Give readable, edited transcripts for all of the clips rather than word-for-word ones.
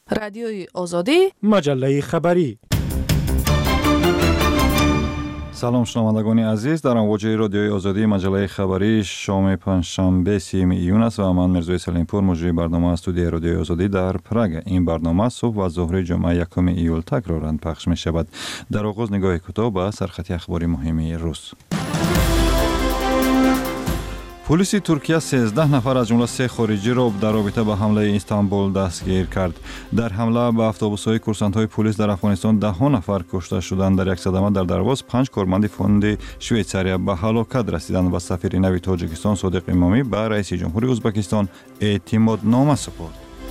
رادیوی آزادی، مجله خبری. سلام شنوندگان عزیز، در امواج رادیوی آزادی مجله خبری شام پنجشنبه 3 ایون است و من مرزوی سلیمپور مجری برنامه استودیوی رادیوی آزادی در پراگ. این برنامه صبح و ظهر جمعه 1 ایول تکرارا پخش می شود. در آغاز نگاه کوتاه به سرخط اخباری مهم روز. پلیس ترکیه 13 نفر از جمله 3 خارجی را در رابطه با حمله استانبول دستگیر کرد. در حمله به اتوبوس‌های کورسانت‌های پلیس در افغانستان 10 نفر کشته شدند. در یک صدمه در درواز 5 کارمند فوند شویتساریا به هلاکت رسیدند و سفیر نوی تاجیکستان صادق امامی به رئیس جمهوری ازبکستان اعتماد نامه سپرد.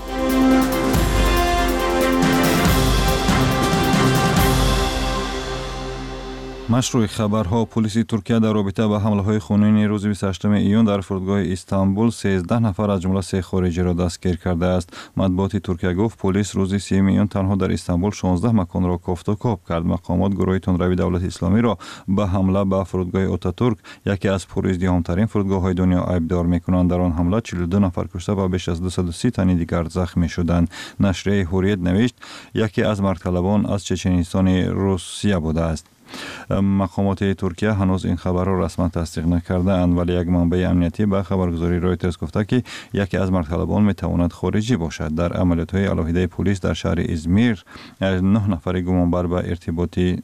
مشروع خبرها. پلیس ترکیه در رابطه با حمله‌های خونین روز 28 ایون در فرودگاه استانبول 13 نفر از جمله 3 خارجی را دستگیر کرده است. مطبوعات ترکیه گفت پلیس روز 3 ایون تنها در استانبول 16 مکان را کافت و کاب کرد. مقامات گروه تندروی دولت اسلامی را به حمله به فرودگاه آتاتورک، یکی از پرازدحام‌ترین فرودگاه‌های دنیا، عیبدار می‌کنند. در آن حمله 42 نفر کشته و بیش از 230 تن دیگر زخمی شدند. نشریه حریت نوشت یکی از مرگ‌طلبان از چچنستان روسیه بوده است. مقامات ترکیه هنوز این خبر را رسما تصدیق نکرده اند، ولی یک منبع امنیتی به خبرگزاری رویترز گفته که یکی از مرگ‌طلبان میتواند خارجی باشد. در عملیات‌های علاهیده پلیس در شهر ازمیر 9 نفر گمانبر به ارتباطی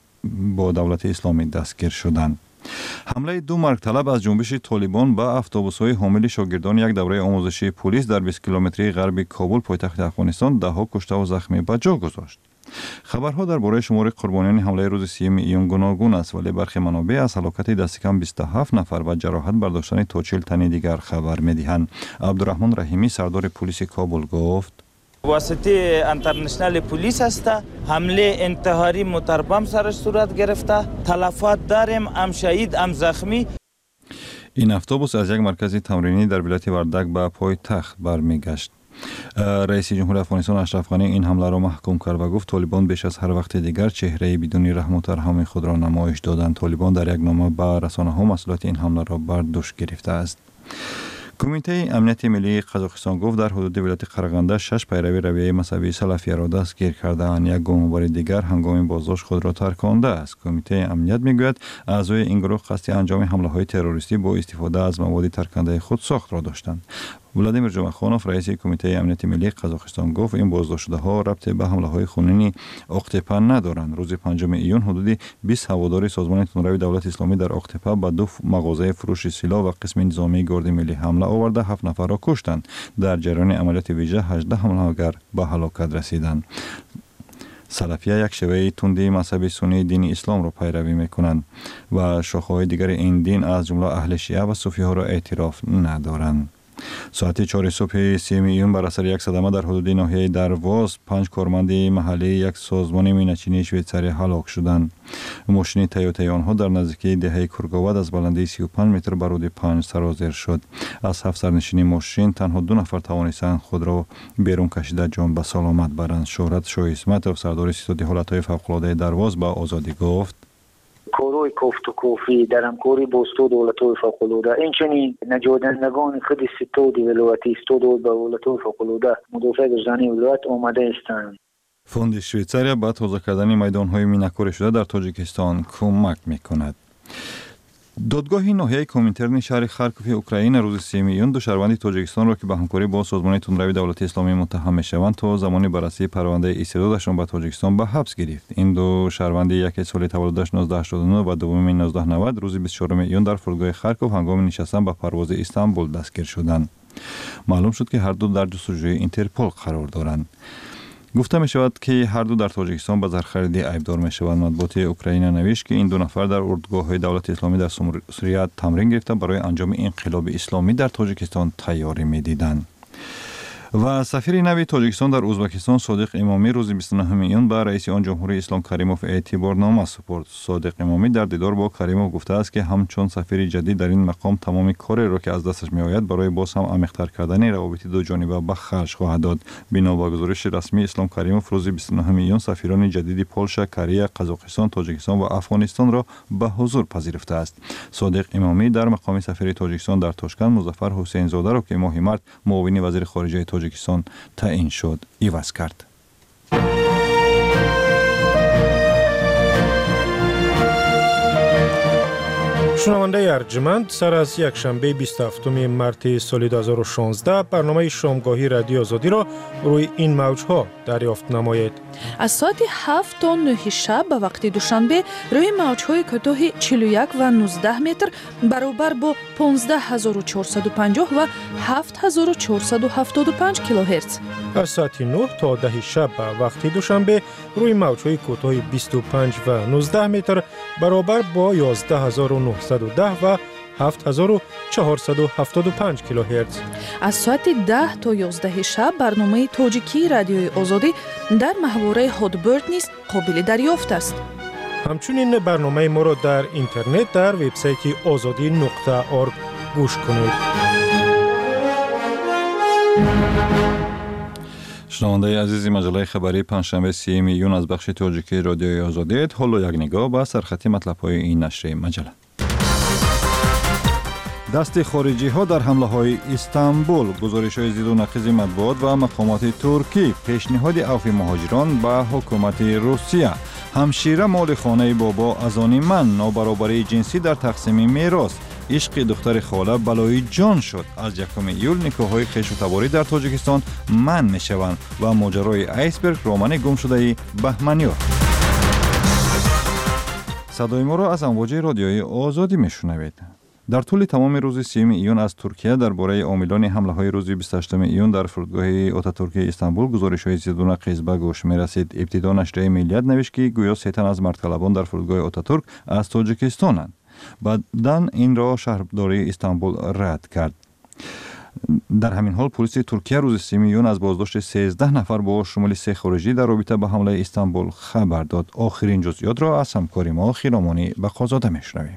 با دولت اسلامی دستگیر شدند. حمله 2 مرگ‌طلب از جنبش طالبان به اتوبوس‌های حامل شاگردان یک دوره آموزشی پلیس در 20 کیلومتری غرب کابل پایتخت افغانستان 10 کشته و زخمی به جا گذاشت. خبرها درباره شمار قربانیان حمله روز 3 ایون گوناگون است، ولی برخی منابع از هلاکت دست کم 27 نفر و جراحت برداشتن تا 40 تن دیگر خبر می‌دهند. عبدالرحمن رحیمی سردار پلیس کابل گفت واسطه انترنشنال پلیس است. حمله انتحاری موتربم سرش صورت گرفته. تلفات داریم، هم شهید هم زخمی. این اتوبوس از یک مرکز تمرینی در ولایت وردک به پایتخت برمیگشت. رئیس جمهوری افغانستان اشرف غنی این حمله را محکوم کرد و گفت طالبان بیش از هر وقت دیگر چهره بدون رحم و ترحم خود را نمایش دادند. طالبان در یک نامه به رسانه‌ها مسئولیت این حمله را بر دوش گرفته است. کمیته امنیت ملی قزاقستان گفت در حدود ولایت قرغنده 6 پیروی رویه مذهبی سلفیه را دستگیر کرده‌اند. یک گمانبر دیگر هنگام بازداشت خود را ترکانده است. کمیته امنیت میگوید اعضای این گروه قصد انجام حمله‌های تروریستی با استفاده از مواد ترکنده خود ساخت را داشتند. ولادیمیر جمعخانوف رئیس کمیته امنیت ملی قزاقستان گفت این بازداشت‌ها ربط به حمله‌های خونینی اقتپه ندارند. روز 5 ایون حدود 20 هوادار سازمان تندروی دولت اسلامی در اقتپه به 2 مغازه فروش سلاح و قسم نظامی گارد ملی حمله آورده 7 نفر را کشتند. در جریان عملیات ویژه 18 حمله‌گر به هلاکت رسیدند. سلفیه یک شیوه تندی مذهبی سنی دین اسلام را پیروی می‌کنند و شاخه‌های دیگر این دین از جمله اهل شیعه و صوفی‌ها را اعتراف ندارند. ساعت 4 صبح 3 ایون بر اثر یک صدمه در حدود ناحیه درواز 5 کارمند محلی یک سازمان مینچینی شویتساریا هلاک شدند. ماشین تویوتای آنها در نزدیکی دهه کرگاود از بلندی 35 متر بر حدود 5 سرازیر شد. از 7 سرنشین ماشین تنها 2 نفر توانستند خود را بیرون کشیده جان به سلامت برند. شهرت شاه اسمتوف سردار ستاد حالت‌های فوق‌العاده درواز به آزادی گفت کوروی کوفت و کوفی در همکاری با ستاد دولت‌های فوق‌العاده اینچنین نجادندگان خود ستاد ولایتی ستاد دولت‌های فوق‌العاده مدافع گردانی ولایت آمده هستند. فوند شویتساریا به تازه کردن میدان‌های مینه‌کاری شده در تاجیکستان کمک می‌کند. دادگاه ناحیه کومینترن شهر خارکوف اوکراین روز 3 ایون 2 شهروند تاجیکستان را که به همکاری با سازمان تندروی دولت اسلامی متهم می‌شوند تا زمان بررسی پرونده استعدادشان به تاجیکستان به حبس گرفت. این 2 شهروند یکی سال تولدش 1989 و دومی 1990 روز 24 ایون در فرودگاه خارکوف هنگام نشستن به پرواز استانبول دستگیر شدند. معلوم شد که هر دو در جستجوی اینترپل قرار دارند. گفته می شود که هر دو در تاجیکستان به زرخریدی عیبدار می شوند. مطبوعات اوکراین نوشت که این 2 نفر در اردوگاه‌های دولت اسلامی در سوریه تمرین گرفته برای انجام انقلاب اسلامی در تاجیکستان تیاری می دیدند. و سفیر نوی تاجیکستان در ازبکستان صادق امامی روز 29 ایون به رئیس آن جمهوری اسلام کریموف اعتبار نامه سپرد. صادق امامی در دیدار با کریموف گفته است که همچون سفیر جدید در این مقام تمام کاری را که از دستش می آید برای باز هم عمیق‌تر کردن روابط دو جانبه به خرج خواهد داد. بنا به گزارش رسمی اسلام کریموف روز 29 ایون سفیران جدید پولشا، کره، قزاقستان، تاجیکستان و افغانستان را به حضور پذیرفته است. صادق امامی در مقام سفیر تاجیکستان در تاشکند مظفر حسین زاده را که ماه مارس معاون وزیر خارجه توجیکستان تعیین شد عوض کرد. شنونده ارجمند، سر از یک شنبه 27 مارس سال 2016 برنامه شامگاهی رادیو آزادی را روی این موجها دریافت نمایید. از ساعت 7 تا 9 شب به وقت دوشنبه روی موجهای کوتاه 41 و 19 متر برابر با 15450 و 7475 کیلوهرتز. از ساعت 9 تا 10 شب به وقت دوشنبه روی موجهای کوتاه 25 و 19 متر برابر با 11910 و 7475 کیلوهرتز. از ساعت 10 تا 11 شب برنامه تاجیکی رادیوی آزادی در محوره هادبرد نیز قابل دریافت است. همچنین برنامه ما را در اینترنت در وبسایت azadi.org گوش کنید. شنونده عزیزی، مجله خبری پنجشنبه 3 میلیون از بخش تاجیکی رادیوی آزادی. حالا یک نگاه به سرخط مطلب‌های این نشریه مجله. دست خارجی ها در حمله های استانبول، گزارش های زید و نقیض مطبوعات و مقامات ترکی، پیشنهاد عفو مهاجران به حکومت روسیه، همشیره مال خانه بابا از آن من، نابرابری جنسی در تقسیم میراث، عشق دختر خاله بلای جان شد، از 1 ایول نکاح‌های خویش و تباری در تاجیکستان منع می‌شوند و ماجرای آیسبرگ رمان گم شده بهمنیار. صدای ما را از امواج رادیوی آزادی میشنوید. در طول تمام روز 3 ایون از ترکیه درباره عاملان حمله های روز 28 ایون در فرودگاه آتاتورک استانبول گزارش های زید و نقیض به گوش می رسید. ابتدا نشریه ملیت نوشت که گویا 3 تن از مردطلبان در فرودگاه آتاتورک از تاجیکستانند. بعداً این را شهرداری استانبول رد کرد. در همین حال پلیس ترکیه روز 3 ایون از بازداشت 13 نفر با شمول 3 خارجی در رابطه با حمله استانبول خبر داد. آخرین جزئیات را از همکار ما خیرامانی بقازاده میشنویم.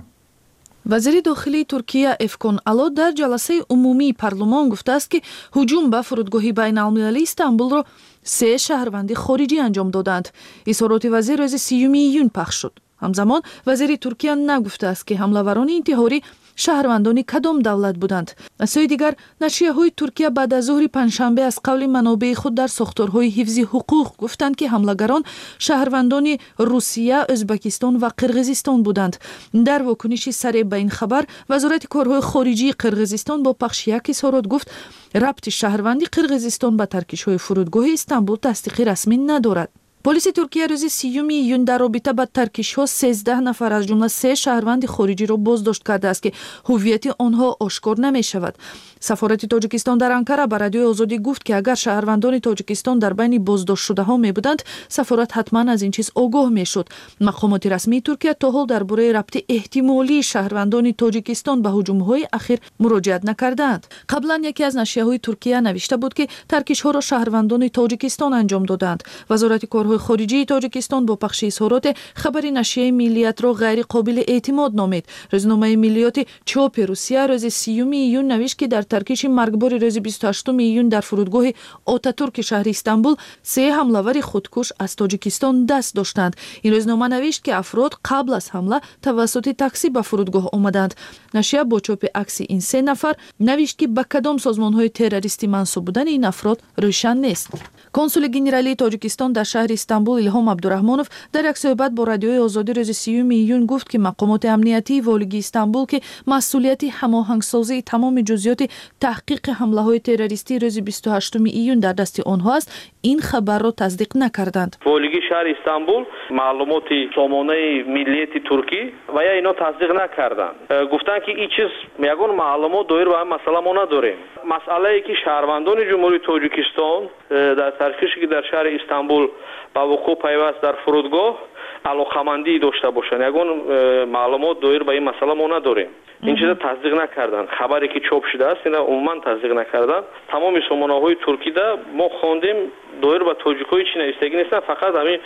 وزیر داخلی ترکیه افکون ало در جلسه عمومی پارلمان گفته است که هجوم به فرودگاه بین‌المللی استانبول را 3 شهروند خارجی انجام دادند. اظهارات وزیر روز 3 ایون پخش شد. همزمان وزیر ترکیه نگفته است که حمله‌وران انتحاری شهروندان کدام دولت بودند. از سوی دیگر نشریه‌های ترکیه بعد از ظهر پنجشنبه از قول منابع خود در ساختارهای حفظ حقوق گفتند که حمله‌گران شهروندان روسیه، ازبکستان و قرقیزستان بودند. در واکنشی سریع به این خبر وزارت کارهای خارجه قرقیزستان با پخش یک اظهارات گفت ربط شهروندی قرقیزستان به ترکش‌های فرودگاه استانبول تصدیق رسمی ندارد. پلیس ترکیه روز 3 ایون در رابطه با ترکش‌ها 13 نفر از جمله 3 شهروند خارجی را بازداشت کرده است که هویت آنها آشکار نمی‌شود. سفارت تاجیکستان در انکره به رادیو آزادی گفت که اگر شهروندان تاجیکستان در بین بازداشت شده‌ها می‌بودند، سفارت حتما از این چیز آگاه می‌شد. مقامات رسمی ترکیه تا حال درباره ربط احتمالی شهروندان تاجیکستان به هجوم‌های اخیر مراجعت نکردند. قبلا یکی از نشریه‌های ترکیه نوشته بود که ترکش‌ها را شهروندان تاجیکستان انجام دادند. وزارت کارهای خارجه تاجیکستان با پخش اظهارات خبری نشریه ملیت را غیر قابل اعتماد نامید. روزنامه ملیات چاپ روسیه روز 3 ایون نوشت که در ترکش مرگبار روز 28 ایون در فرودگاه آتاتورک شهر استانبول 3 حمله‌ور خودکش از تاجیکستان دست داشتند. این روزنامه نوشت که افراد قبل از حمله توسط تاکسی به فرودگاه آمدند. نشریه با چاپ عکس این 3 نفر نوشت که به کدام سازمان‌های تروریستی منسوب بودن این افراد روشن نیست. کنسول گنرالی تاجیکستان در شهر استانبول ایلهام عبدالرحمانوف در یک صحبت با رادیوی آزادی روز 3 ایون گفت که مقامات امنیتی والگی استانبول که مسئولیت هماهنگسازی تمام جزئیات تحقیق حمله‌های تروریستی روز 28 ایون در دست آنها است، این خبر را تصدیق نکردند. والگی شهر استانبول معلومات سامانه ملیت ترکی و یا اینا تصدیق نکردند. گفتند که این چیز یگان معلومات دایر به مسئله ما نداریم. مسئله ای که شهروندان جمهوری تاجیکستان در ترکشی که در شهر استانبول به وقوع پیوست در فرودگاه علاقمندی داشته باشند، یگان معلومات دایر به این مسئله ما نداریم. این چیزا تصدیق نکردن. خبری که چاپ شده است اینا عموما تصدیق نکردن. تمام سامانه‌های ترکی دا ما خواندیم دایر به تاجیک‌های چی نوشتگی نیستن، فقط همین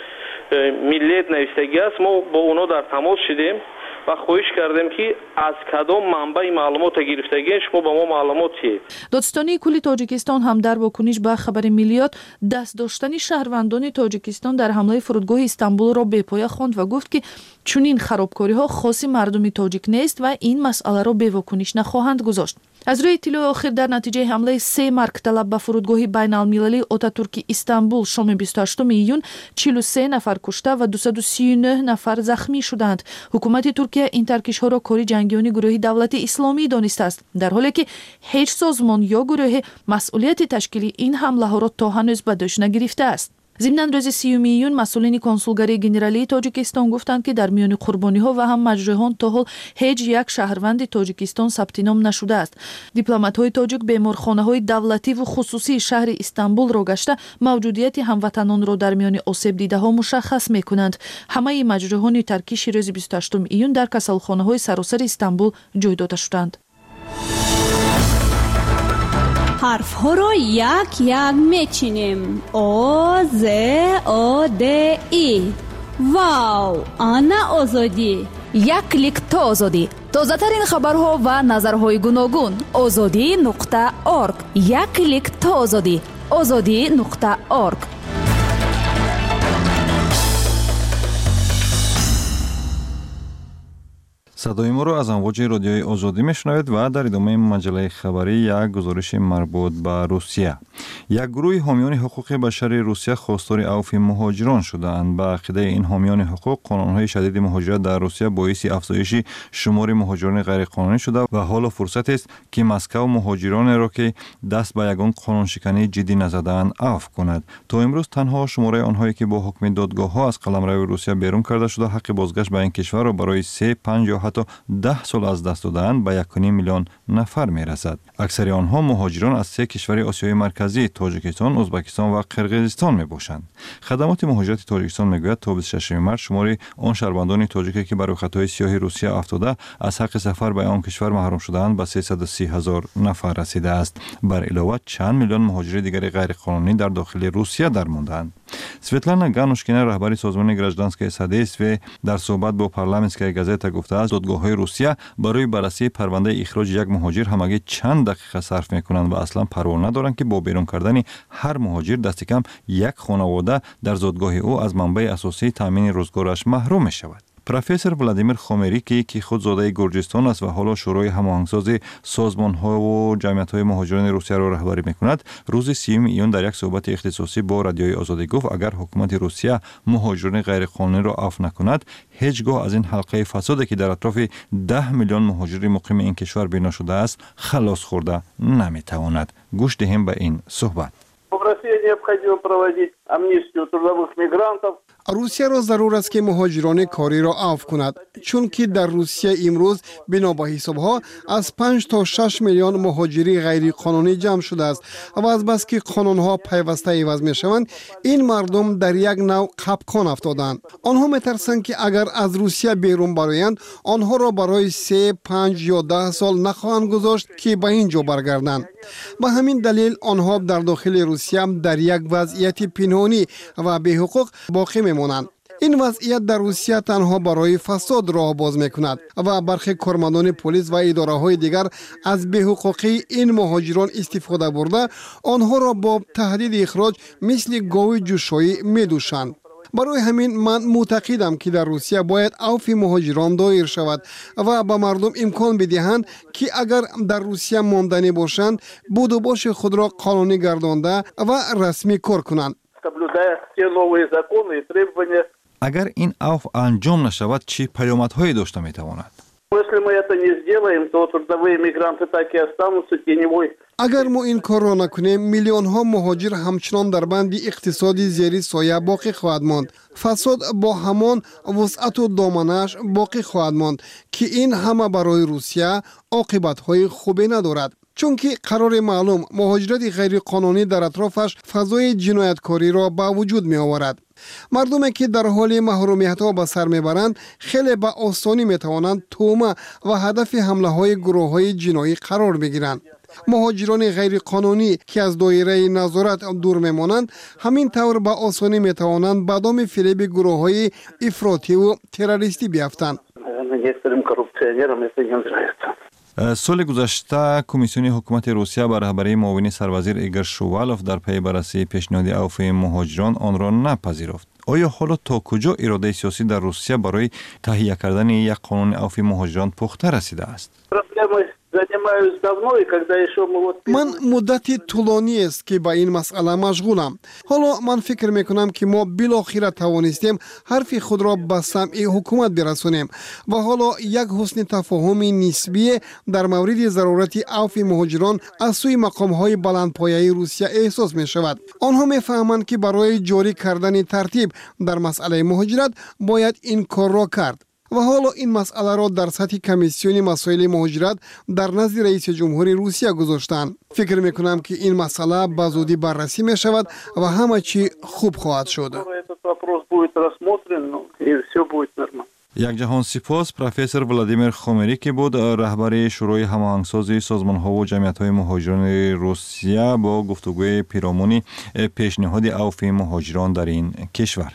ملیت نوشتگی است. ما با اونا در تماس شدیم و خواهش کردیم که از کدام منبع معلومات گرفتگی شما با ما معلومات چیه. دادستانی کل تاجیکستان هم در واکنش به خبر ملیات دست داشتن شهروندان تاجیکستان در حمله فرودگاه استانبول را بی‌پایه خواند و گفت که چنین خرابکاری‌ها خاص مردم تاجیک نیست و این مسئله را به واکنش نخواهند گذاشت. از روی اطلاع آخر در نتیجه حمله 3 مرگ طلب به فرودگاه بین المللی آتاتورک استانبول شام 28 ایون 43 نفر کشته و 239 نفر زخمی شدند. حکومت ترکیه این ترکش ها را کاری جنگیان گروه دولت اسلامی دانسته است، در حالی که هیچ سازمان یا گروه مسئولیت تشکیل این حمله ها را تا هنوز به دوش نگرفته است. ضمن روز 30 ایون مسئولین کنسولگری گنرالی تاجیکستان گفتند که در میان قربانی ها و هم مجروحان تا حال هیچ یک شهروند تاجیکستان ثبت نام نشده است. دیپلمات های تاجیک بیمارخانه های دولتی و خصوصی شهر استانبول را گشته موجودیت هموطنان را در میان آسیب دیده ها مشخص می کنند. همه مجروحان ترکیش روز 28 ایون در کسالخانه های سراسر استانبول جای داده شدند. حرف ها رو یک یک میچینیم. او ز او د ای. واو، آنا آزادی. یک کلیک تا آزادی. تازه ترین خبرها و نظرهای گوناگون. azadi.org. یک کلیک تا آزادی. azadi.org. صدای ما رو از امواج رادیوی آزادی میشنوید و در ادامه مجله خبری یک گزارش مربوط به روسیه. یک گروه حامیان حقوق بشر روسیه خواستار عفو مهاجران شدند. به عقیده این حامیان حقوق، قانون‌های شدید مهاجرت در روسیه باعث افزایش شمار مهاجران غیرقانونی شده و حالا فرصت است که مسکو مهاجران را که دست به یگان قانون شکنی جدی نزدند عفو کند. تا امروز تنها شماره آنهایی که با حکم دادگاه‌ها از قلمرو روسیه بیرون کرده شده حق بازگشت به این کشور را برای 3، 5 یا حتی 10 سال از دست دادن به 1.5 میلیون نفر می رسد. اکثر آنها مهاجران از 3 کشور آسیای مرکزی، تاجیکستان، ازبکستان و قرقیزستان می باشند. خدمات مهاجرت تاجیکستان می گوید تا 26 مارس شمار آن شهروندان تاجیکی که بر خطای سیاه روسیه افتاده از حق سفر به آن کشور محروم شدند به 330,000 نفر رسیده است. بر علاوه چند میلیون مهاجر دیگر غیرقانونی در داخل روسیه درماندند. سویتلانا گانوشکینا رهبر سازمان گراجدانسکای سادیسو در صحبت با پارلمانتسکای گازتا گفته است دادگاه‌های روسیه برای بررسی پرونده اخراج یک مهاجر همگی چند دقیقه صرف می‌کنند و اصلا پروا ندارند که با بیرون کردن هر مهاجر دست کم یک خانواده در زادگاه او از منبع اساسی تامین روزگارش محروم می‌شود. پروفسور ولادیمیر خومریکی که خود زاده گرجستان است و حالا شورای هماهنگساز سازمان‌ها و جمعیت‌های مهاجران روسیه را رهبری می‌کند، روز 30 ایون در یک صحبت اختصاصی با رادیوی آزادی گفت اگر حکومت روسیه مهاجران غیرقانونی را عفو نکند، هیچگاه از این حلقه فسادی که در اطراف 10 میلیون مهاجر مقیم این کشور بنا شده است خلاص خورده نمی‌تواند. گوش دهیم به این صحبت. روسیه را ضرور است که مهاجران کاری را عفو کند، چون که در روسیه امروز بنا به حسابها از 5 تا 6 میلیون مهاجری غیر قانونی جمع شده است و از بس که قانونها پیوسته عوض می شوند این مردم در یک نوع خپقان افتادند. آنها میترسند که اگر از روسیه بیرون برآیند آنها را برای 3، 5 یا 10 سال نخواهند گذاشت که به اینجا برگردند. به همین دلیل آنها در داخل روسیه در یک وضعیت پنهانی و بی حقوق باقی میمانند. این وضعیت در روسیه تنها برای فساد راه باز میکند و برخی کارمندان پلیس و اداره های دیگر از بی‌حقوقی این مهاجران استفاده برده آنها را با تهدید اخراج مثل گاو جوشایی میدوشند. برای همین من معتقدم که در روسیه باید عفو مهاجران دایر شود و به مردم امکان بدهند که اگر در روسیه ماندنی باشند بود و باش خود را قانونی گردانده و رسمی کار کنند. اگر این عفو انجام نشود چه پیامدهایی داشته میتواند؟ اگر ما این کار را نکنیم میلیون ها مهاجر همچنان در بند اقتصادی زیر سایه باقی خواهد ماند. فساد با همان وسعت و دامنش باقی خواهد ماند که این همه برای روسیه عاقبت های خوبی ندارد. چون که قرار معلوم مهاجرت غیر قانونی در اطرافش فضای جنایتکاری را به وجود می آورد. مردمی که در حال محرومیت ها به سر میبرند خیلی به آسانی می توانند تومه و هدف حمله های گروه های جنایی قرار بگیرند. مهاجران غیر قانونی که از دایره نظارت دور میمانند همین طور به آسانی می توانند به دام فریب گروه های افراطی و تروریستی بیفتند. سال گذشته کمیسیون حکومت روسیه به رهبری معاون سروزیر ایگور شووالوف در پی بررسی پیشنهاد عفو مهاجران آن را نپذیرفت. آیا حالا تا کجا اراده سیاسی در روسیه برای تهیه کردن یک قانون عفو مهاجران پخته رسیده است؟ занимаюсь давно, и когда еще мы вот... ман муддати тӯлонӣ аст ки ба ин масъала машғулам. ҳоло ман фикр мекунам ки мо билохира тавонистем ҳарфи худро ба самъи ҳукумат бирасонем ва ҳоло як ҳусни тафоҳуми нисбие дар мавриди зарурати авфи муҳоҷирон аз сӯи мақомҳои баландпояи русия эҳсос мешавад. онҳо мефаҳманд ки барои ҷорӣ кардани тартиб дар масъалаи муҳоҷират бояд ин корро кард. ва ҳоло ин масъаларо дар сатҳи комиссиони масоили муҳоҷират дар назди раиси ҷумҳури русия гузоштанд. фикр мекунам ки ин масъала ба зудӣ баррасӣ мешавад ва ҳама чӣ хуб хоҳад шуд. якҷаҳонсипос профессор Владимир Хомерики буд, раҳбари шӯрои ҳамоҳангсози созмонҳову ҷамъиятҳои муҳоҷирони Русия бо гуфтугӯи пиромони пешниҳоди авфи муҳоҷирон дар ин кишвар.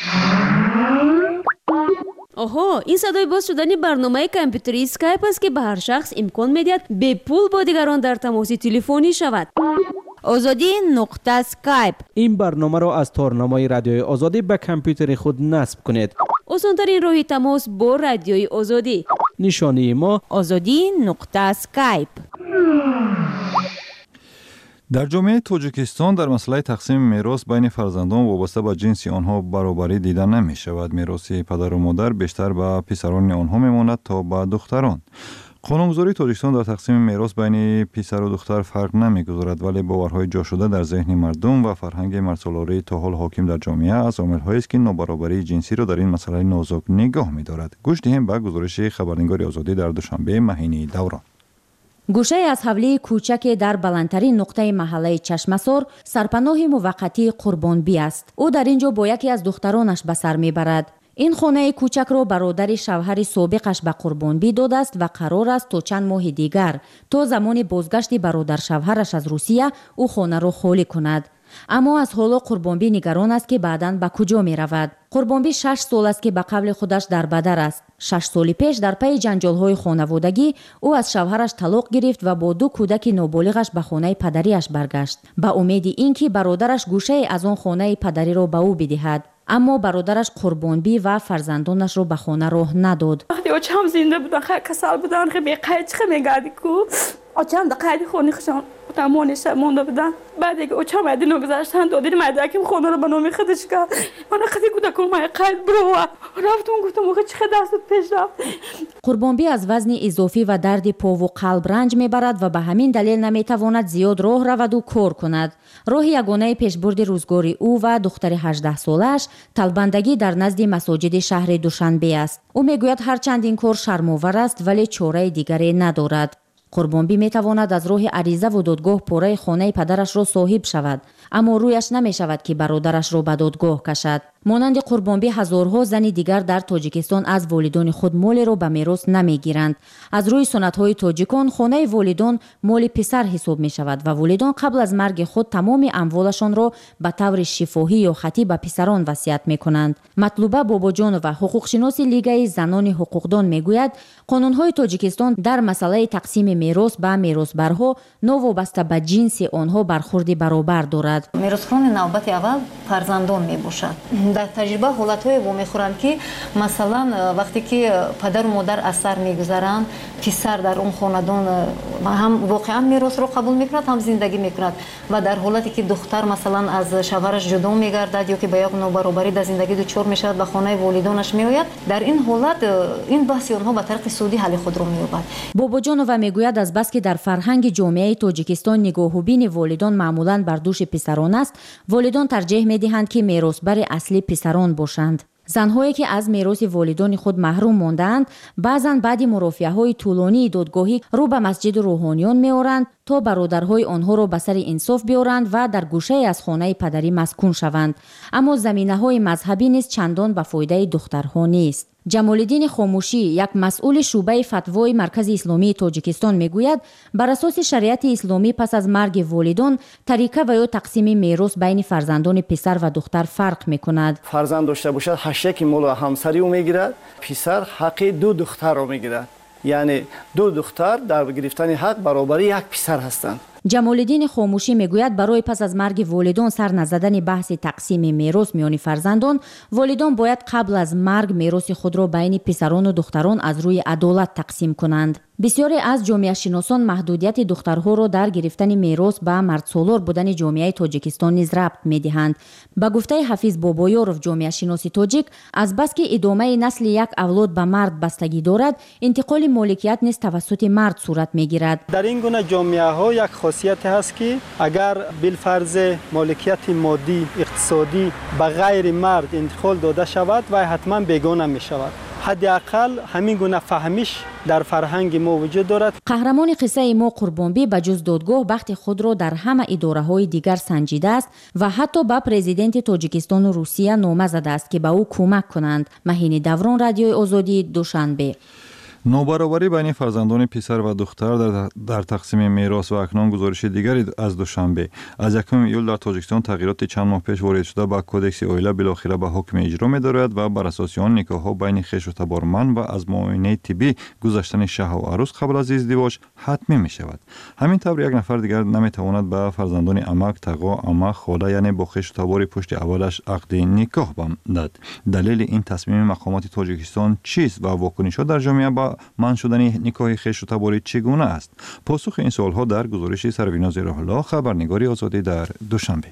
оҳо, ин садои боз шудани барномаи компютери скайп аст ки ба ҳар шахс имкон медиҳад бепул бо дигарон дар тамоси телефонӣ шавад. озодӣ.скайп. ин барномаро аз торномаи радиои озодӣ ба компютери худ насб кунед. осонтарин роҳи тамос бо радиои озодӣ. нишонии мо озодӣ.скайп. дар ҷомеаи Тоҷикистон дар масъалаи тақсими мерос байни фарзандон вобаста ба ҷинси онҳо баробарӣ дида намешавад. мероси падару модар бештар ба писарони онҳо мемонад то ба духтарон. қонунгузории Тоҷикистон дар тақсими мерос байни писару духтар фарқ намегузорад, вале боварҳои ҷошуда дар зеҳни мардум ва фарҳанги мардсолории то ҳол ҳоким дар ҷомеа аз омилҳоест ки нобаробарии ҷинсиро дар ин масъалаи нозук нигоҳ медорад. гӯш диҳем ба гузориши хабарнигори Озодӣ дар Душанбе Маҳини Даврон. гӯшаи аз ҳавлии кӯчаке дар баландтарин нуқтаи маҳаллаи Чашмасор сарпаноҳи муваққатии Қурбонбӣ аст. ӯ дар ин ҷо бо яке аз духтаронаш ба сар мебарад. ин хонаи кӯчакро бародари шавҳари собиқаш ба Қурбонбӣ додааст ва қарор аст то чанд моҳи дигар то замони бозгашти бародаршавҳараш аз Русия ӯ хонаро холӣ кунад. аммо аз ҳоло Қурбонбӣ нигарон аст ки баъдан ба куҷо меравад. Қурбонбӣ 6 сол аст ки ба қавли худаш дар Бадар аст. 6 соли пеш дар пайи ҷанҷолҳои хонаводагӣ ӯ аз шавҳараш талоқ гирифт ва бо 2 кӯдаки ноболиғаш ба хонаи падариаш баргашт ба умеди ин ки бародараш гӯшае аз он хонаи падариро ба ӯ бидиҳад. аммо бародараш Қурбонбӣ ва фарзандонашро ба хона роҳ надод. вақти очам зинда будан, хай касал будан, хай беқайд чиқа мегарди ку очам да қайди хонихшон тамониша монда будан. баъде ки очам айдино гузаштан додид майдаким хонаро ба номи худаш кард. мана қади кӯдакон май қайд бирова рафтум гуфтам охи чиқа дастут пеш рафт. Қурбонбӣ аз вазни изофӣ ва дарди пову қалб ранҷ мебарад ва ба ҳамин далел наметавонад зиёд роҳ раваду кор кунад. роҳи ягонаи пешбурди рӯзгори ӯ ва духтари 18-солааш талбандагӣ дар назди масоҷиди шаҳри Душанбе аст. ӯ мегӯяд ҳарчанд ин кор шармовар аст, вале чораи дигаре надорад. Қурбонбӣ метавонад аз роҳи аризаву додгоҳ пораи хонаи падарашро соҳиб шавад, аммо рӯяш намешавад ки бародарашро ба додгоҳ кашад. монанди Қурбонбӣ ҳазорҳо зани дигар дар Тоҷикистон аз волидони худ молеро ба мерос намегиранд. аз рӯи суннатҳои тоҷикон хонаи волидон моли писар ҳисоб мешавад ва волидон қабл аз марги худ тамоми амволашонро ба таври шифоҳӣ ё хатӣ ба писарон васият мекунанд. матлуба бобоҷонова, ҳуқуқшиноси Лигаи занони ҳуқуқдон мегӯяд, қонунҳои Тоҷикистон дар масъалаи тақсими мерос ба меросбарҳо новобаста ба ҷинси онҳо бархурди баробар дорад. меросхони навбати аввал фарзандон мебошад. дар таҷриба ҳолатҳое вомехӯранд ки масалан вақте ки падару модар аз сар мегузаранд, писар дар он хонадон ҳам воқеан меросро қабул мекунад, ҳам зиндагӣ мекунад ва дар ҳолате ки духтар масалан аз шавҳараш ҷудо мегардад ё ки ба як нобаробарӣ дар зиндагӣ дучор мешавад, ба хонаи волидонаш меояд, дар ин ҳолат ин баҳси онҳо ба тариқи судӣ ҳалли худро меёбад. бобоҷонова мегӯяд аз баски дар фарҳанги ҷомеаи Тоҷикистон нигоҳубини волидон маъмулан бар дӯши писарон аст, волидон тарҷеҳ медиҳанд ки меросбари аслӣ писарон бошанд. занҳое ки аз мероси волидони худ маҳрум мондаанд, баъзан баъди мурофиаҳои тӯлонии додгоҳӣ рӯ ба масҷиду рӯҳониён меоранд то бародарҳои онҳоро ба сари инсоф биёранд ва дар гӯшае аз хонаи падарӣ маскун шаванд. аммо заминаҳои мазҳабӣ низ чандон ба фоидаи духтарҳо нест. ҷамолиддини Хомӯшӣ, як масъули шӯъбаи фатвои Маркази Исломии Тоҷикистон мегӯяд, бар асоси шариати исломӣ пас аз марги волидон тарика ва ё тақсими мерос байни фарзандони писар ва духтар фарқ мекунад. фарзанд дошта бошад ҳаштаки молу ҳамсариро мегирад, писар ҳаққи 2 духтарро мегирад. яъне 2 духтар дар гирифтани ҳақ баробари як писар ҳастанд. ҷамолиддини Хомӯшӣ мегӯяд, барои пас аз марги волидон сар назадани баҳси тақсими мерос миёни фарзандон, волидон бояд қабл аз марг мероси худро байни писарону духтарон аз рӯи адолат тақсим кунанд. бисёре аз ҷомеашиносон маҳдудияти духтарҳоро дар гирифтани мерос ба мардсолор будани ҷомеаи тоҷикистон низ рабт медиҳанд. ба гуфтаи ҳафиз бобоёров, ҷомеашиноси тоҷик, азбаски идомаи насли як авлод ба мард бастагӣ дорад, интиқоли моликият низ тавассути мард сурат мегирад. дар ин гуна ҷомеаҳо як хосияте ҳаст ки агар билфарзе моликияти моддӣ иқтисодӣ ба ғайри мард интиқол дода шавад, вай ҳатман бегона мешавад. ҳадди ақал ҳамин гуна фаҳмиш дар фарҳанги мо вуҷуд дорад. қаҳрамони қиссаи мо Қурбонбӣ ба ҷуз додгоҳ бахти худро дар ҳама идораҳои дигар санҷидааст ва ҳатто ба президенти Тоҷикистону Русия нома задааст ки ба ӯ кӯмак кунанд. Маҳини Даврон, Радиои Озодӣ, Душанбе. нобароbarӣ байни фарзандони писар ва духтар дар тақсими мерос ва акнун гузориши дигаре аз душанбе. аз 1 июл дар Тоҷикистон тағйироти чанд моҳ пеш ворид шуда ба кодекси оила билохира ба ҳукми иҷро медорояд ва бар асоси он никоҳҳо байни хешу таборман ва аз муоинаи тиббӣ гузаштани шаҳру арӯс қабл аз издивоҷ ҳатмӣ мешавад. ҳамин тавр як нафар дигар наметавонад ба фарзандони амак, тағо, ама, хола, яъне бо хешу табори пушти аввалаш ақди никоҳ дад. далели ин тасмими мақомоти Тоҷикистон чист ва вокунишҳо дар ҷомеа ба манъ шудани никоҳи хешу таборӣ чӣ гуна аст? посухи ин суолҳо дар гузориши Сарвинози Роҳилло, хабарнигори Озодӣ дар Душанбе.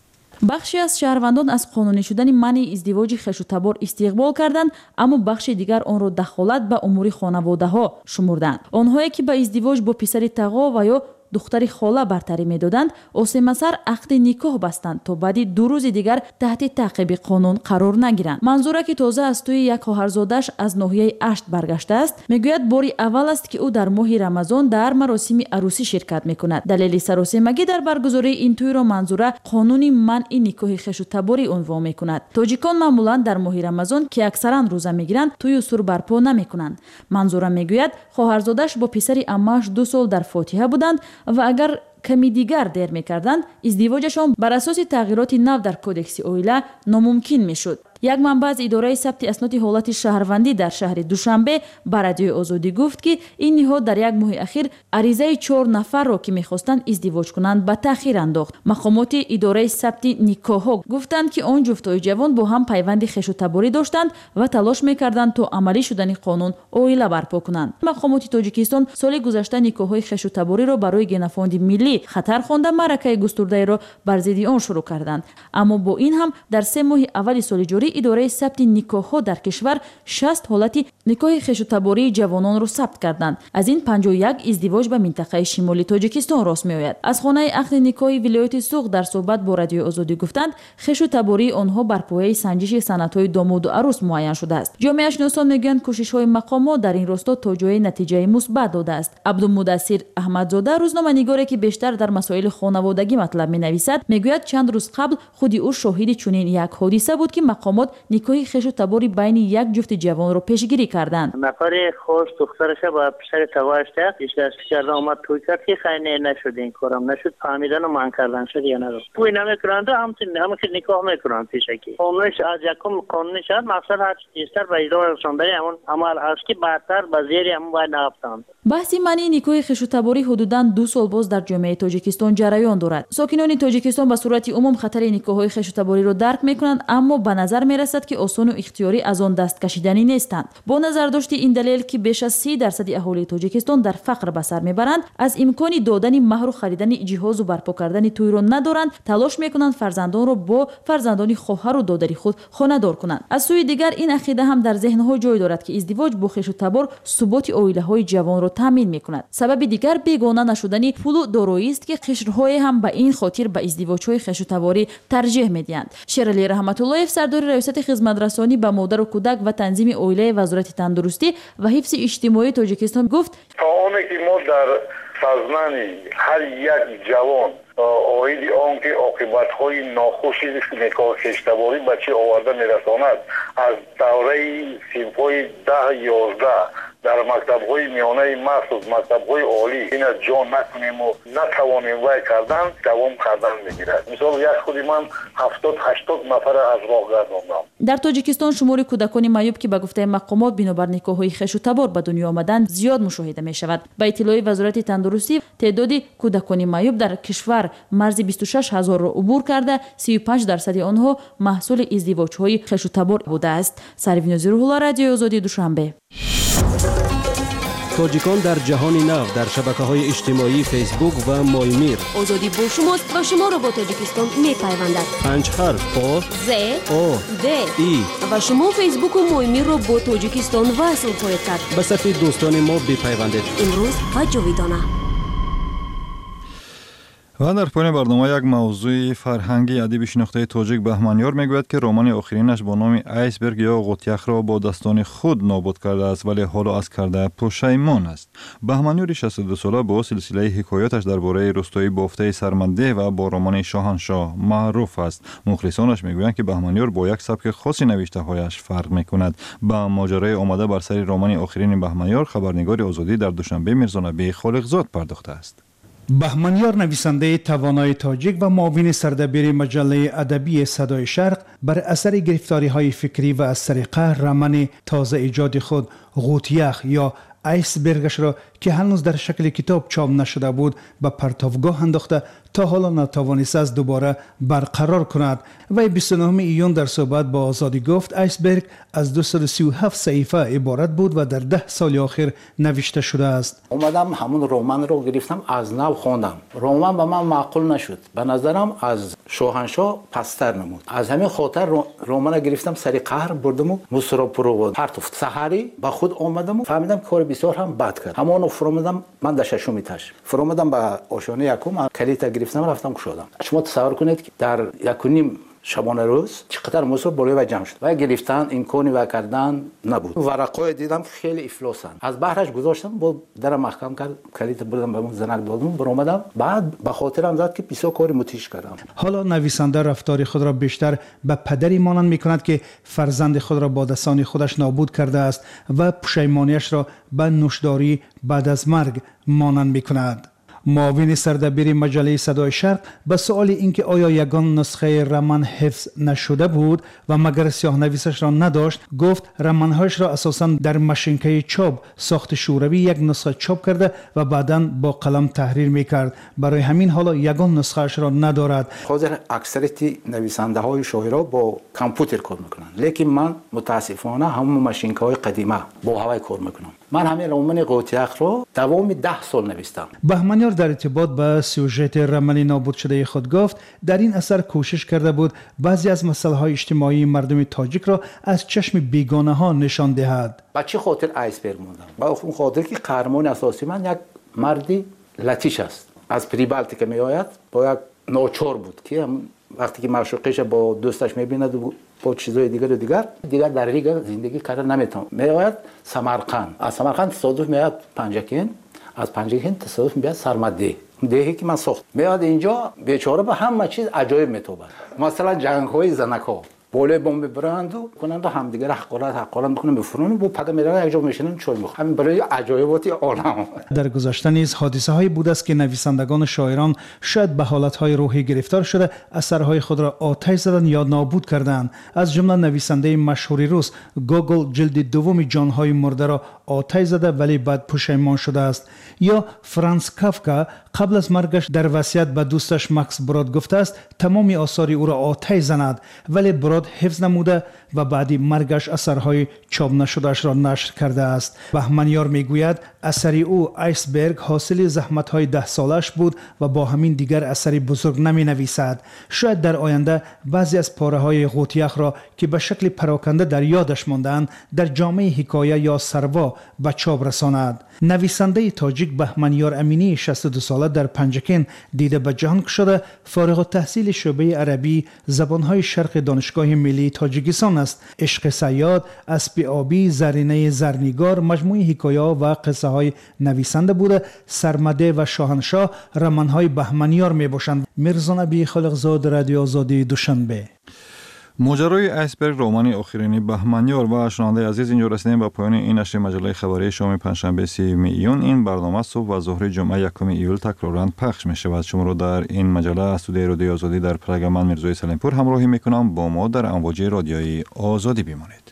бахши аз шаҳрвандон аз қонунӣ шудани манъи издивоҷи хешу-табор истиқбол карданд, аммо бахши дигар онро дахолат ба умури хонаводаҳо шумурданд. онҳое ки ба издивоҷ бо писари тағо ва ё духтари хола бартарӣ медоданд, осемасар ақди никоҳ бастанд то баъди 2 рӯзи дигар таҳти таъқиби қонун қарор нагиранд. манзура ки тоза аз тӯи як хоҳарзодаш аз ноҳияи Ашт баргаштааст, мегӯяд бори аввал аст ки ӯ дар моҳи Рамазон дар маросими арӯсӣ ширкат мекунад. далели саросемагӣ дар баргузории ин тӯйро манзура қонуни манъи никоҳи хешу-таборӣ унвон мекунад. тоҷикон маъмулан дар моҳи Рамазон ки аксаран рӯза мегиранд, тӯю сур барпо намекунанд. манзура мегӯяд хоҳарзодаш бо писари аммааш 2 сол дар фотиҳа буданд ва агар ками дигар дер мекарданд, издивоҷашон бар асоси тағйироти нав дар кодекси оила номумкин мешуд. як манбаъ аз идораи сабти асноди ҳолати шаҳрвандӣ дар шаҳри Душанбе ба Радиои Озодӣ гуфт ки ин ниҳод дар як моҳи ахир аризаи 4 нафарро ки мехостанд издивоҷ кунанд ба таъхир андохт. мақомоти идораи сабти никоҳҳо гуфтанд ки он ҷуфтои ҷавон бо ҳам пайванди хешу-таборӣ доштанд ва талош мекарданд то амалӣ шудани қонун оила барпо кунанд. мақомоти Тоҷикистон соли гузашта никоҳҳои хешу-табориро барои генофонди миллӣ хатар хонда маъракаи густурдаеро бар зидди он шурӯъ карданд. аммо бо ин ҳам дар 3 моҳи аввали соли ҷорӣ идораи сабти никоҳҳо дар кишвар 60 ҳолати никоҳи хешу-табории ҷавононро сабт карданд. аз ин 51 издивоҷ ба минтақаи шимоли Тоҷикистон рост меояд. аз хонаи ақди никоҳи вилояти Суғ дар суҳбат бо Радиои Озодӣ гуфтанд, хешу-табории онҳо бар пояи санҷиши санадҳои домоду арӯс муайян шудааст. ҷомеашиносон мегӯянд кӯшишҳои мақомот дар ин росто то ҷои натиҷаи мусбат додааст. Абдумуддассир Аҳмадзода, рӯзноманигоре ки бештар дар масоили хонаводагӣ матлаб менависад, мегӯяд чанд рӯз қабл худи ӯ шоҳиди чунин як ҳодиса буд ки мақомот никоҳи хешу-табори байни як ҷуфти ҷавонро пешгирӣ карданд. нафаре хост духтараша ба писари тағоаш так ишдасти карда омад тӯй кард ки хайне нашуд ин корам нашуд фаҳмидану манъ кардан шуд я надо тӯй намекунанду ҳама ки никоҳ мекунанд пешакӣ қонуниш аз якум қонуни шаҳр мақсад ҳар чизтар ба иҷро расондани ҳамон амал ҳаст ки баъдтар ба зери ҳамон баъд нарафтанд. баҳси манъи никоҳи хешу-таборӣ ҳудудан 2 сол боз дар ҷомеаи Тоҷикистон ҷараён дорад. сокинони Тоҷикистон ба сурати умум хатари никоҳҳои хешу-табориро дарк мекунанд, аммо ба назар мерасад ки осону ихтиёрӣ аз он даст кашиданӣ нестанд. бо назардошти ин далел ки беш аз 30% аҳолии Тоҷикистон дар фақр ба сар мебаранд, аз имкони додани маҳру харидани ҷиҳозу барпо кардани тӯйро надоранд, талош мекунанд фарзандонро бо фарзандони хоҳару додари худ хонадор кунанд. аз сӯи дигар ин ақида ҳам дар зеҳнҳо ҷой дорад ки издивоҷ бо хешу-табор суботи оилаҳои ҷавонро таъмин мекунад. сабаби дигар бегона нашудани пулу дороист ки қишрҳое ҳам ба ин хотир ба издивоҷҳои хешу-таборӣ тарҷеҳ медиҳанд. Шералӣ Раҳматуллоев, сардори раёсати хизматрасонӣ ба модару кӯдак ва танзими оилаи Вазорати тандурустӣ ва ҳифзи иҷтимоии Тоҷикистон гуфт: то оне ки мо дар сазнани ҳар як ҷавон оиди он ки оқибатҳои нохуши никоҳи хештаборӣ ба чӣ оварда мерасонад, аз давраи синфҳои 10-11 дар мактабҳои миёнаи махсус мактабҳои олӣ ина ҷон накунему натавонем вай кардан давом кардан мегирад. мисол як худи ман 70-80 нафара аз роҳ гардондам. дар Тоҷикистон шумори кӯдакони маъюб ки ба гуфтаи мақомот бинобар никоҳҳои хешу-табор ба дунё омаданд зиёд мушоҳида мешавад. ба иттилои Вазорати тандурустӣ, теъдоди кӯдакони маъюб дар кишвар марзи 26 000-ро убур карда, 35% онҳо маҳсули издивоҷҳои хешу-табор будааст. Сарвинози Рӯҳулло, Радиои Озодӣ, Душанбе. تاجیکان در جهان نو در شبکه‌های اجتماعی فیسبوک و مایمیر. آزادی با شماست و شما را با تاجیکستان می‌پیوندد. 5 حرف آ ز او د ای و شما فیسبوک و مایمیر را با تاجیکستان وصل خواهید کرد. به صفحه دوستان ما بپیوندید. امروز و جاویدانه. و در پایان برنامه یک موضوع فرهنگی ادیب شناخته تاجیک بهمنیار میگوید که رمان آخرینش با نام آیسبرگ یا قوطیخ را با دستان خود نابود کرده است ولی حالا از کرده پشیمان است. بهمنیار 62 ساله با سلسله حکایاتش درباره روستایی بافته سرمنده و با رمان شاهنشاه معروف است. مخلصانش میگویند که بهمنیار با یک سبک خاصی نوشته هایش فرق میکند. با ماجرای آمده بر سر رمان آخرین بهمنیار خبرنگار آزادی در دوشنبه میرزانبی خالقزاد پرداخته است. بهمنیار نویسنده توانای تاجیک و معاون سردبیر مجله ادبی صدای شرق بر اثر گرفتاری‌های فکری و از سر قهر رمان تازه ایجاد خود قوطیخ یا آیسبرگش را که هنوز در شکل کتاب چاپ نشده بود به پرتابگاه انداخته تا حالا نتوانسته است دوباره برقرار کند. وی 29 ایون در صحبت با آزادی گفت آیسبرگ از 237 صحیفه عبارت بود و در 10 سال آخر نوشته شده است. اومدم همون رمان رو گرفتم از نو خوندم. رمان به من معقول نشد. به نظرم از شاهنشاه پستر نمود. از همین خاطر رمان گرفتم سری قهر بردم و مصر پرو پرتفت. سحری با خود اومدم و فهمیدم کار بسیار هم بد کرد. همون فرمودم من در ششم ایتاژ فرمودم به آشانه یکم کلیت گرفتم رفتم کشادم. شما تصور کنید که در 1.5 شبانه روز چقدر مصر بالای و جمع شد و گرفتن امکانی و کردن نبود. ورقای دیدم که خیلی افلاسن. از بهرش گذاشتم با در محکم کرد کلیت بردم به زنک دادم برآمدم بعد به خاطرم زد که بسیار کاری متیش کردم. حالا نویسنده رفتار خود را بیشتر به پدری مانند میکند که فرزند خود را با دستان خودش نابود کرده است و پشیمانیش را به نوشداری بعد از مرگ مانند میکند. معاون سردبیر مجله صدای شرق به سؤال اینکه آیا یگان نسخه رمان حفظ نشده بود و مگر سیاه‌نویسش را نداشت گفت رمان‌هایش را اساساً در ماشین‌های چاپ ساخت شوروی یک نسخه چاپ کرده و بعداً با قلم تحریر می‌کرد. برای همین حالا یگان نسخه‌اش را ندارد. حاضر اکثریت نویسنده‌های شاعرها با کامپیوتر کار می‌کنند لیکن من متاسفانه همون ماشین‌های قدیمی با هوای کار می‌کنم. من همین رمان قوطیخ رو دوام 10 سال نوشتم. بهمنیار در ارتباط به سوژه رمان نابود شده خود گفت در این اثر کوشش کرده بود بعضی از مسائل اجتماعی مردم تاجیک را از چشم بیگانه ها نشان دهد. با چه خاطر آیسبرگ موندم؟ با اون خاطر که قهرمان اساسی من یک مردی لاتیش است. از پریبالتی که می آید با یک ناچار بود که وقتی که معشوقش با دوستش میبیند و با چیزای دیگر در ریگ زندگی کردن نمیتونه. میآید سمرقند. از سمرقند تصادف میاد پنجکین. از پنجکین تصادف میاد سرمده. دهی که من ساخت. میاد اینجا بیچاره به همه چیز عجایب میتوبه. مثلا جنگ‌های زنک‌ها بالای بمب برند و کنند همدیگه حقارت میکنن بفرونن و پدا میرن یک جا میشینن چای میخورن. همین برای عجایبات عالم. در گذشته نیز حادثه‌هایی بوده است که نویسندگان و شاعران شاید به حالت‌های روحی گرفتار شده اثرهای خود را آتش زدند یا نابود کردند. از جمله نویسنده مشهور روس گوگل جلد دوم جان‌های مرده را آتش زده ولی بعد پشیمان شده است. یا فرانس کافکا قبل از مرگش در وصیت به دوستش مکس براد گفته است تمام آثار او را آتش زند ولی براد حفظ نموده و بعد مرگش اثرهای چاپ نشده‌اش را نشر کرده است. بهمنیار میگوید اثری او آیسبرگ حاصل زحمت‌های 10 سالش بود و با همین دیگر اثری بزرگ نمی‌نویسد. شاید در آینده بعضی از پاره‌های قوطیخ را که به شکل پراکنده در یادش ماندند در جامعه حکایه یا سروا به چاپ رساند. نویسنده تاجیک بهمنیار امینی 62 ساله در پنجکین دیده به جهان شده فارغ التحصیل شعبه عربی زبانهای شرق دانشگاه ملی تاجیکستان است. عشق صیاد، اسب آبی، زرینه زرنگار مجموعه حکایه و قصه های نویسنده بوده. سرمده و شاهنشاه رمانهای بهمنیار می باشند. میرزانبی خالقزاد رادیو آزادی دوشنبه. ماجرای آیسبرگ رمان آخرین بهمنیار و شنونده عزیز اینجا رسیدیم به پایان این نشر مجله خبری شام پنجشنبه 30 ایون. این برنامه صبح و ظهر جمعه 1 ایول تکرارا پخش می شود. شما رو در این مجله استودیوی رادیو آزادی در پرگ من میرزای سلیمپور همراهی می کنم. با ما در امواج رادیویی آزادی بمانید.